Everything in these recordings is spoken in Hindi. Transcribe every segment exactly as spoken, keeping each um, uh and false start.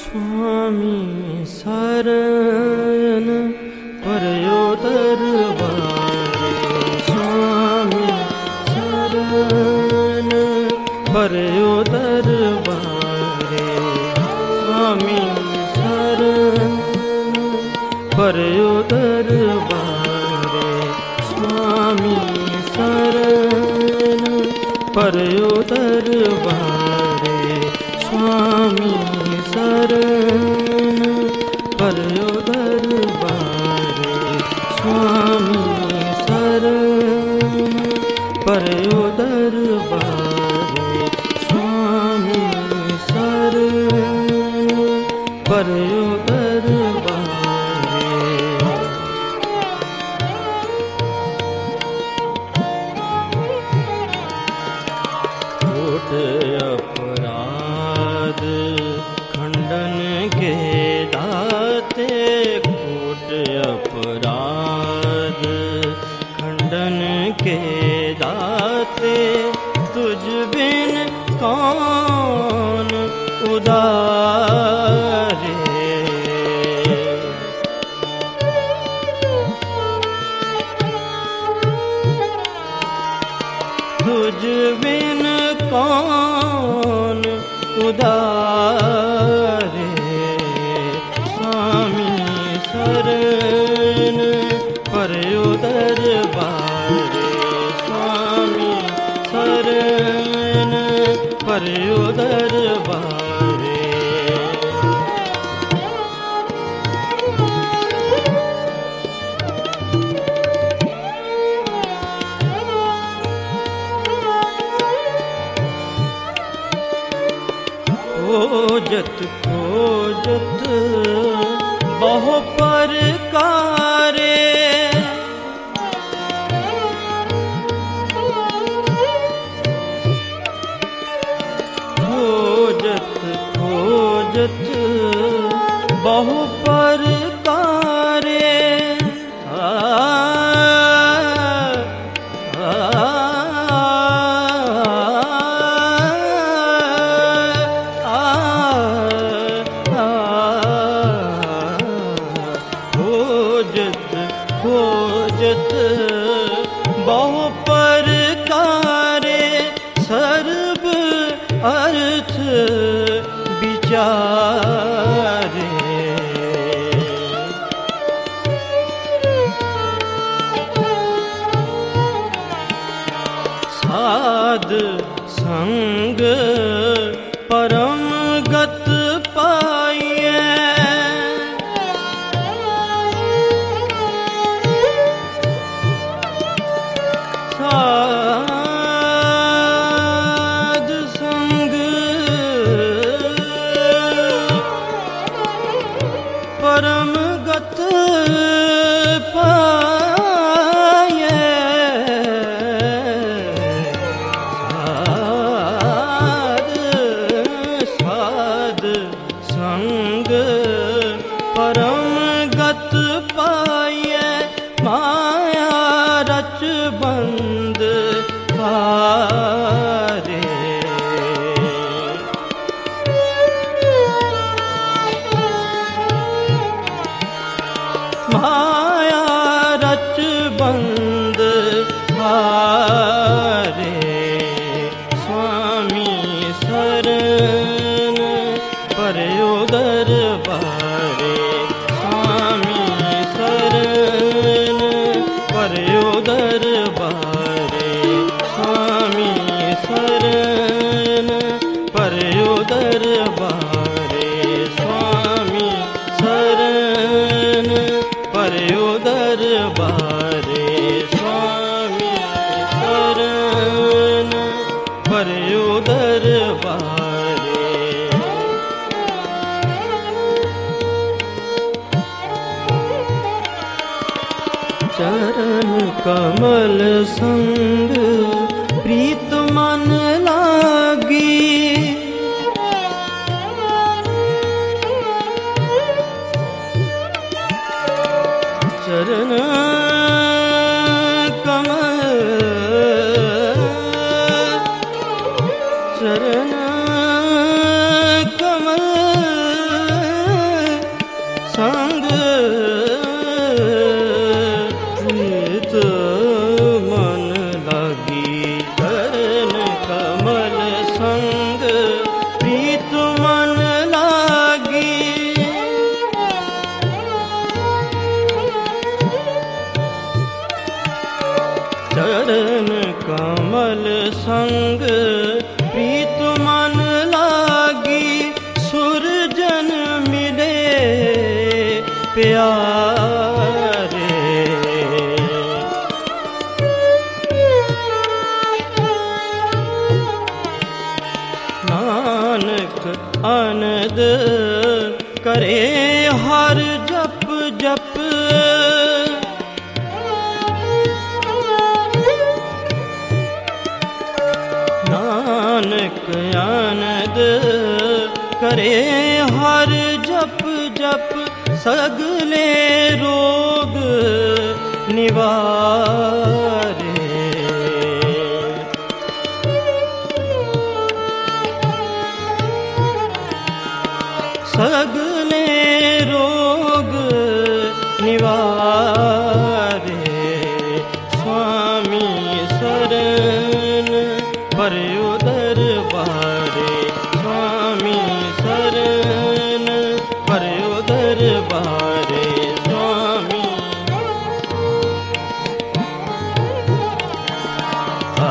स्वामी शरण परयो दरबारे, स्वामी शरण परयो दरबारे, स्वामी शरण परयो दरबारे, स्वामी शरण परयो दरबारे, स्वामी शरण परयो दरबारे, स्वामी शरण परयो दरबारे, स्वामी शरण परयो दरबारे। कोट अपराध खंडन के दाते, कोट अपराध खंडन के दाते, तुझ बिन कौन उदारे। तुझ बिन कौन उदारे, स्वामी शरण परयो दरबारे, स्वामी शरण परयो दरबारे। खोजत खोजत बहु प्रकारे, खोजत खोजत बहु प्रकारे, आ, आ, खोजत बहु प्रकारे, सर्व अर्थ विचारे। साध संग परम गत पाइए, साध संग परम गत पाए, साध साध संग परम गत पाए, माया रच बंद हारे। माया रच बंद हारे, स्वामी शरण परयो दरबारे, स्वामी शरण परयो दरबारे, स्वामी शरण परयो दरबारे, स्वामी शरण परयो दरबारे, स्वामी शरण परयो दरबारे। चरण कमल संग प्रीत मन लागी, चरण कमल चरण कमल प्रीत मन लागी, सुरजन मिले प्यारे। नानक आनंद करे हर जप जप, नानक आनंद करे हर जप जप, सगले रोग निवारे। सगले रोग निवारे। स्वामी शरण पर्यो दरबारे, स्वामी शरण पर्यो दरबारे। स्वामी आ,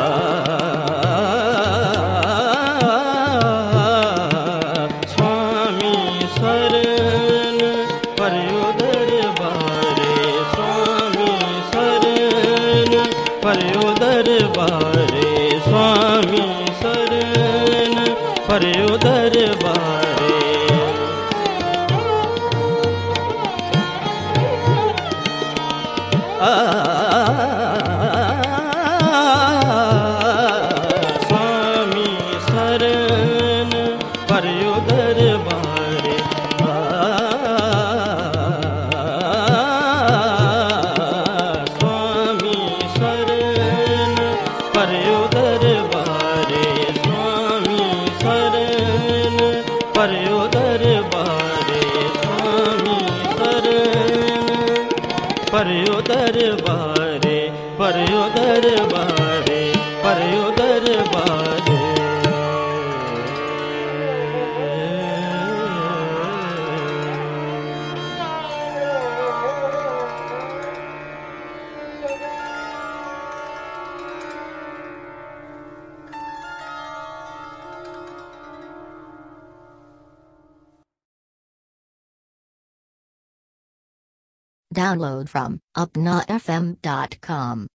स्वामी शरण पर्यो दरबारे, स्वामी शरण पर्यो दरबारे, स्वामी शरण पर्यो दरबारे। आ, स्वामी शरण पर्यो दरबारे। आ, स्वामी शरण पर्यो दरबारे, स्वामी शरण पर्यो दरबारे, स्वामी शरण पर्यो दरबारे, पर्यो दरबारे, पर्यो दरबारे। Download from upna f m dot com.